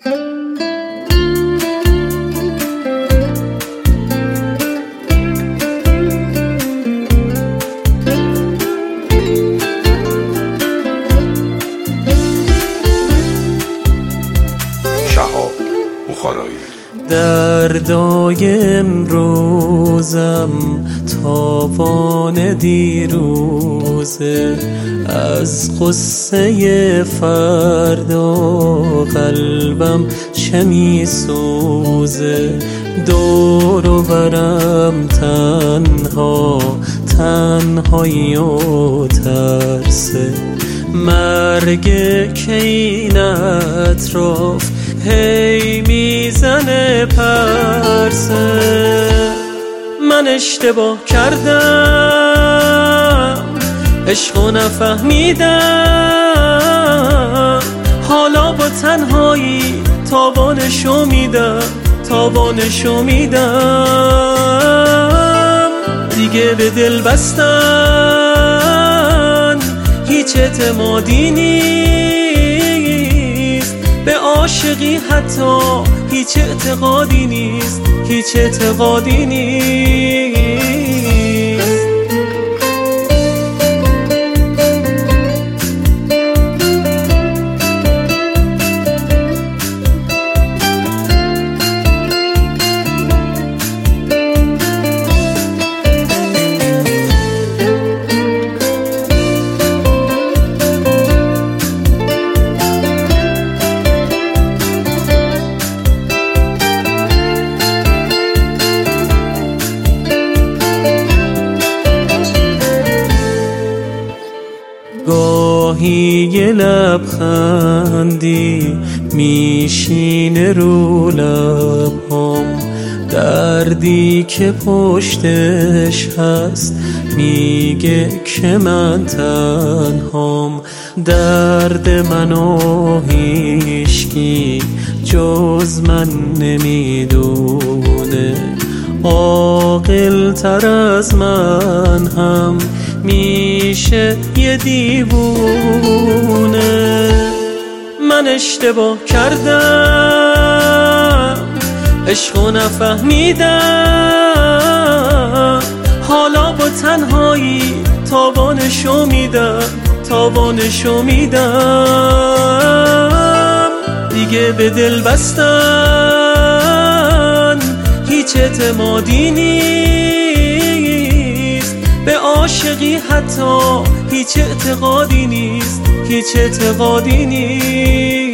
دردای امروزم تاوان دیروزه، از قصه فردا قلبم چه می سوزه. دور و برم تنها، تنهایی و ترسه، مرگ که این اطراف هی میزنه پرسه. من اشتباه کردم، عشقو نفهمیدم، حالا با تنهایی تاوانشو میدم، تاوانشو میدم. دیگه به دل بستن هیچ اعتمادی نیست، به عاشقی حتی هیچ اعتقادی نیست، هیچ اعتقادی نیست. گاهی یه لبخندی میشینه رو لبهام، دردی که پشتش هست میگه که من تنهام. درد منو هیچکی جز من نمیدونه، عاقل تر از من هم میشه یه دیوونه. من اشتباه کردم، عشقو نفهمیدم، حالا با تنهایی تاوانشو میدم، تاوانشو میدم. دیگه به دل بستن هیچ اعتمادی نیست، به عاشقی حتی هیچ اعتقادی نیست، هیچ اعتقادی نیست.